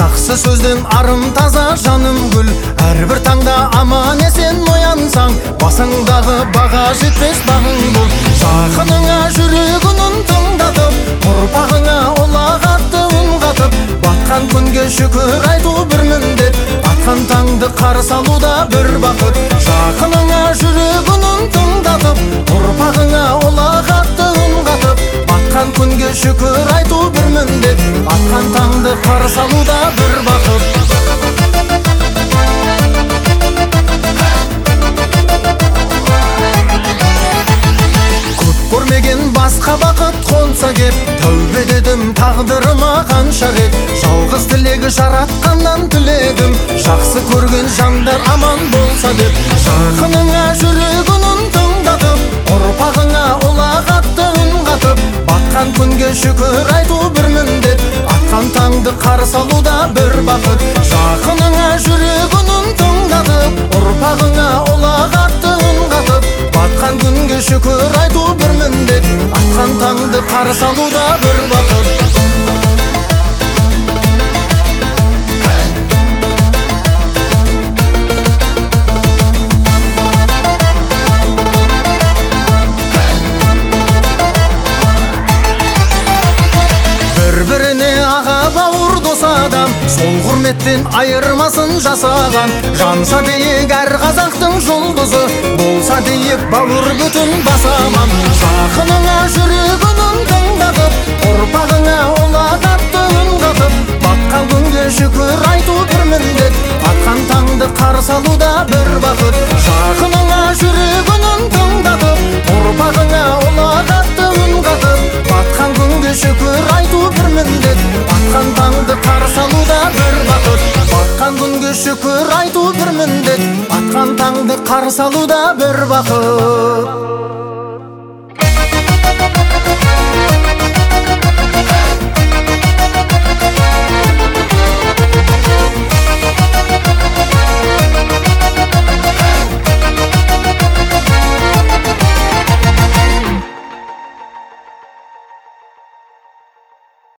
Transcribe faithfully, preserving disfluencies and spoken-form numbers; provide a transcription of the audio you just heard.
жақсы сөзден арым таза, жаным гүл. Әрбір таңда аман есен оянсаң, басыңдағы баға жетпес бағың бұл. Жақыныңа жүрегінің тыңдатып, ұрпағыңа ұлағатты үн қатып, батқан күнге шүкір айту бір міндет, атқан таңды қарсы алуда бір бақыт. Жақыныңа жүрегінің тыңдатып, ұрпағыңа ұлағатты үн қатып, батқан күнге шүкір айту бір міндет, атқан таңды қарсы алуда бір бақыт. Көп көрмеген басқа бақыт қонса кеп, тәубе дедім тағдырыма қанша рет. Жалғыз тілегі жаратқаннан тіледім, жақсы көрген жандар аман болса деп. Жақыныңа жүрегінің тыңдатып, ұрпағыңа ұлағатты үн қатып, батқан күнге шүкір айту бір міндет, атқан таңды қарсы алуда бір бақыт. Жақыныңа жүрегінің тыңдатып, ұрпағыңа ұлағатты үн қатып, батқан күнге шүкір айту бір міндет, атқан таңды қарсы алуда бір бақыт. Бір-біріне аға бауыр дос адам, сол құрметтен айырмасын жасаған. Жанса дейік әр қазақтың жұлдызы, болса дейік бауыр бүтін басаман. Жақыныңа жүрегінің тыңдатып, ұрпағыңа ұлағатты үн қатып, батқан күнге шүкір айту бір міндет, атқан таңды қарсы алуда бір бақыт. Жақыныңа жүрегінің тыңдатып, ұрпағыңа ұлағатты үн қатып, батқан күнге шүкір айту бір міндет, атқан таңды қарсы алуда бір бақыт. Батқан күнге шүкір айту бір міндет, атқан таңды қарсы алуда бір бақыт.